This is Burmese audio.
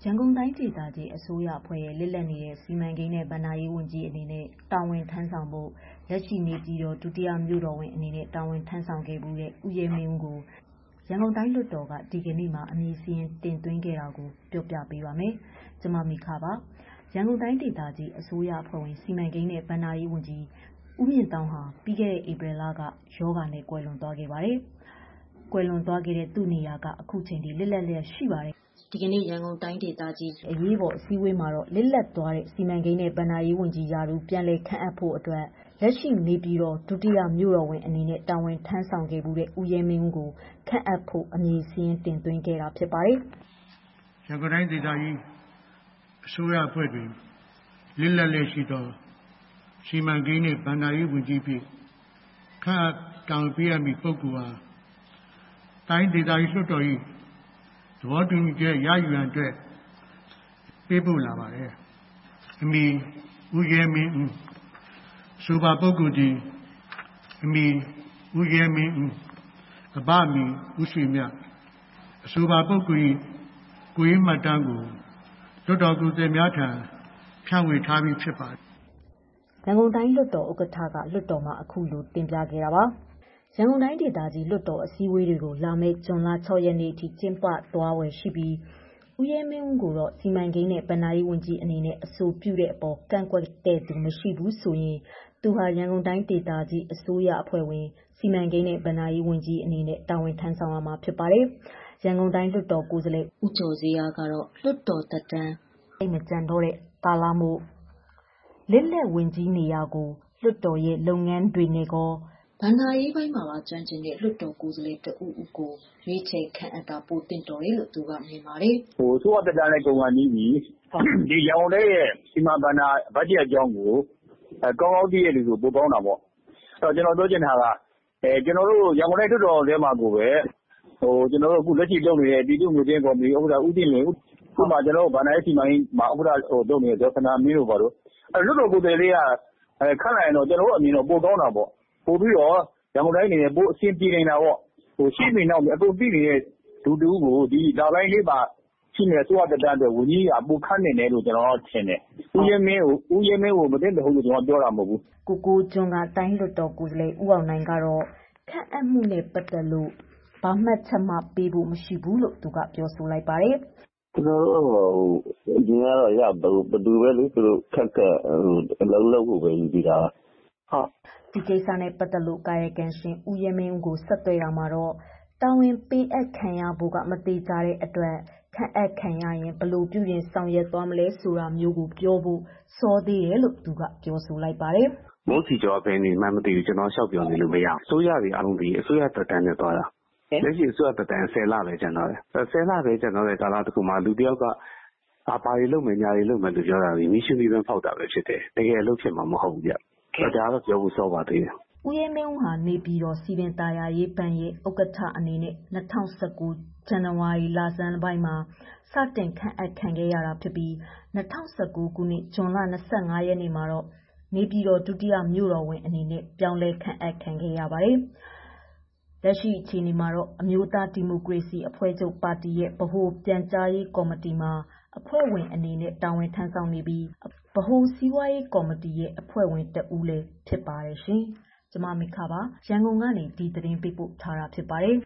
ရန်ကုန်တိုင်းဒေသကြီးအစိုးရအဖွဲ့ရဲ့လစ်လပ်နေတဲ့စီမံကိန်းနဲ့ဘဏ္ဍာရေးဝန်ကြီးအနေနဲ့တာဝန်ထမ်းဆောင်ဖို့လက်ရှိနေပြည်တော်ဒုတိယမြို့တော်ဝန်အနေနဲ့တာဝန်ထမ်းဆောင်ခဲ့မှုတဲ့ဦးရဲမင်းဦးကိုရန်ကုန်တိုင်းလွှတ်တော်ကဒီကနေ့မှာအမည်စာရင်းတင်သွင်းခဲ့တာကိုပြောပြပေးပါမယ်။ကျွန်မမိခပါ။ရန်ကုန်တိုင်းဒေသကြီးအစိုးရအဖွဲ့ဝင်စီမံကိန်းနဲ့ဘဏ္ဍာရေးဝန်ကြီးဦးမြင့်တောင်းဟာပြီးခဲ့တဲ့ဧပြီလကယောဂါနဲ့ကွယ်လွန်သွားခဲ့ပါတယ်။ကွယ်လွန်သွားခဲ့တဲ့သူ့နေရာကအခုချိန်ထိလစ်လပ်လျက်ရှိပါတယ်။ဒီကနေ့ရန်ကုန်တိုင်းဒေသကြီးအရေးပေါ်အစည်းအဝေးမှာတော့လစ်လပ်သွားတဲ့စီမံကိန်းနဲ့ဘဏ္ဍာရေးဝန်ကြီးရာထူးပြန်လည်ခန့်အပ်ဖို့အတွက်လက်ရှိနေပြည်တော်ဒုတိယမြို့တော်ဝန်အနေနဲ့တာဝန်ထမ်းဆောင်ခဲ့မှုတဲ့ဦးရဲမင်းဦးကိုခန့်အပ်ဖို့အမည်စာရင်းတင်သွင်းခဲ့တာဖြစ်ပါတယ်။ရန်ကုန်တိုင်းဒေသကြီးအစိုးရအဖွဲ့တွင်လစ်လပ်လျက်ရှိသောစီမံကိန်းနဲ့ဘဏ္ဍာရေးဝန်ကြီးဖြစ်ခန့်အပ်တာဝန်ပေးအပ်မည့်ပုဂ္ဂိုလ်အားတိုင်းဒေသကြီးလွှတ်တော်၏သဘောတူညီချက်ရယူရန်အတွက်ပေးပို့လာပါတယ်။အမည်ဦးရဲမင်းဦးဆိုပါပုဂ္ဂိုလ်သည်အမည်ဦးရဲမင်းဦးအဘအမည်ဦးရွှေမြတ်အဆိုပါပုဂ္ဂိုလ်၏ကိုယ်ရေးမှတ်တမ်းကိုလွှတ်တော်ကိုယ်စားများထံဖြန့်ဝေထားပြီးဖြစ်ပါတယ်။ရန်ကုန်တိုင်းလွှတ်တော်ဥက္ကဋ္ဌကလွှတ်တော်မှာအခုလိုတင်ပြခဲ့တာပါ။ရန်ကုန်တိုင်းဒေသကြီးလွှတ်တော်အစည်းအဝေးတွေကိုလာမယ့်ဇွန်လ6ရက်နေ့အထိကျင်းပသွားဝယ်ရှိပြီးဦးရဲမင်းဦးကိုတော့စီမံကိန်းနဲ့ဘဏ္ဍာရေးဝန်ကြီးအနေနဲ့အဆိုပြုတဲ့အပေါ်ကန့်ကွက်တဲ့သူမရှိဘူးဆိုရင်သူဟာရန်ကုန်တိုင်းဒေသကြီးအစိုးရအဖွဲ့ဝင်စီမံကိန်းနဲ့ဘဏ္ဍာရေးဝန်ကြီးအနေနဲ့တာဝန်ထမ်းဆောင်ရမှာဖြစ်ပါတယ်။ရန်ကုန်တိုင်းလွှတ်တော်ကိုယ်စားလှယ်ဦးကျော်ဇေယျကတော့လွှတ်တော်သက်တမ်းအိမ်မကြံတော့တဲ့ကာလမို့လစ်လက်ဝင်ကြီးနေရာကိုလွှတ်တော်ရဲ့လုပ်ငန်းတွေနဲ့ကောဘဏ္ဍာရေးပိုင်းမှာပါကျွမ်းကျင်တဲ့လွှတ်တော်ကိုယ်စားလှယ်တဦးဦးကိုရွေးချယ်ခန့်အပ်တာပိုတင်တော်တယ်လို့သူကမြင်ပါတယ်။ဆိုတော့တက်တန်းနဲ့ကုန်ကန်ကြီးဒီရန်ကုန်တိုင်းရဲ့စီမံဘဏ္ဍာဘတ်ဂျက်အကြောင်းကိုကောင်းကောင်းသိရတဲ့လူဆိုပိုကောင်းတာပေါ့။ကျွန်တော်ပြောချင်တာကကျွန်တော်တို့ရန်ကုန်တိုင်းလွှတ်တော်ထဲမှာကိုပဲကျွန်တော်တို့အခုလက်ရှိလုပ်နေတဲ့ပြည်သူ့ငွေကြေးကော်မတီဥက္ကဋ္ဌဦးတင်လွင်ခုမှကျွန်တော်တို့ဘဏ္ဍာရေးစီမံကိန်းမှာဥက္ကဋ္ဌလုပ်နေတဲ့ဒေါက်တာမင်းတို့ပါတော့လွှတ်တော်ကိုယ်စားလှယ်တွေကခန့်လိုက်ရင်တော့ကျွန်တော်တို့အမြင်တော့ပိုကောင်းတာပေါ့။ပို့ပြီးတော့ရန်ကုန်တိုင်းနေနဲ့ပို့အဆင်ပြေနေတာပေါ့ရှင်းနေတော့အကုန်ပြီးနေတဲ့လူတူကိုဒီလာပိုင်းလေးပါရှိနေဆိုတဲ့တက်တဲ့ဝန်ကြီးကပိုခန့်နေတယ်လို့ကျွန်တော်ထင်တယ်ဦးရဲမင်းကိုမသိတဲ့ဟုတ်လို့ကျွန်တော်ပြောတာမဟုတ်ဘူးကိုကျွန်းကတိုင်းလွှတ်တော်ကိုယ်စားလှယ်ဦးအောင်နိုင်ကတော့ခန့်အပ်မှုနဲ့ပတ်သက်လို့ဘာမှတ်ချက်မှပေးဖို့မရှိဘူးလို့သူကပြောဆိုလိုက်ပါတယ်ကျွန်တော်တို့ဒီကတော့ရဘသူပဲလေသူတို့ခက်အလုံးလုံးကိုပဲယူပြီးတာဟုတ်ဒီကိစ္စနဲ့ပတ်သက်လို့ကာယကံရှင်ဦးရဲမင်းဦးကိုဆက်သွယ်တာမှာတော့တာဝန်ပေးအပ်ခံရဖို့ကမသေးကြတဲ့အတွက်ခန့်အပ်ခံရရင်ဘလို့ပြုရင်ဆောင်ရွက်သွားမလဲဆိုတာမျိုးကိုပြောဖို့စောသေးတယ်လို့သူကပြောဆိုလိုက်ပါတယ်မိုးစီကျော်ပဲနေမှမသိဘူးကျွန်တော်ရှောက်ပြောနေလို့မရဘူးဆိုရပြီအလုံးဒီအစိုးရတက်တန်းနဲ့သွားတာလက်ရှိအစိုးရတက်တန်း10လပဲကျန်တော့တယ်10လပဲကျန်တော့တဲ့ကာလတစ်ခုမှာလူတယောက်ကဘာတွေလုပ်မယ်ညာတွေလုပ်မယ်လို့ပြောတာပြီးမိရှင်းပြီးပဲဖောက်တာပဲဖြစ်တယ်တကယ်လို့ဖြစ်မှာမဟုတ်ဘူးဗျဒါတော့ပြောဖို့စောပါသေးတယ်ဦးရဲမင်းဦးဟာနေပြည်တော်စီပင်သာယာရေးဘဏ်ရဲ့ဥက္ကဋ္ဌအနေနဲ့2019ဇန်နဝါရီလဆန်းပိုင်းမှာစတင်ခန့်အပ်ခံခဲ့ရတာဖြစ်ပြီး2019ခုနှစ်ဇွန်လ25ရက်နေ့မှာတော့နေပြည်တော်ဒုတိယမြို့တော်ဝန်အနေနဲ့ပြောင်းလဲခန့်အပ်ခံခဲ့ရပါတယ်။လက်ရှိအခြေအနေမှာတော့အမျိုးသားဒီမိုကရေစီအဖွဲ့ချုပ်ပါတီရဲ့ဗဟိုပြန်ကြားရေးကော်မတီမှာအဖွဲ့ဝင်အနေနဲ့တာဝန်ထမ်းဆောင်နေပြီးဗဟိုစီးပွားရေးကော်မတီရဲ့အဖွဲ့ဝင်တဦးလည်းဖြစ်ပါတယ်ရှင်။ကျွန်မမိခပါရန်ကုန်ကနေဒီသတင်းပေးပို့ထားတာဖြစ်ပါတယ်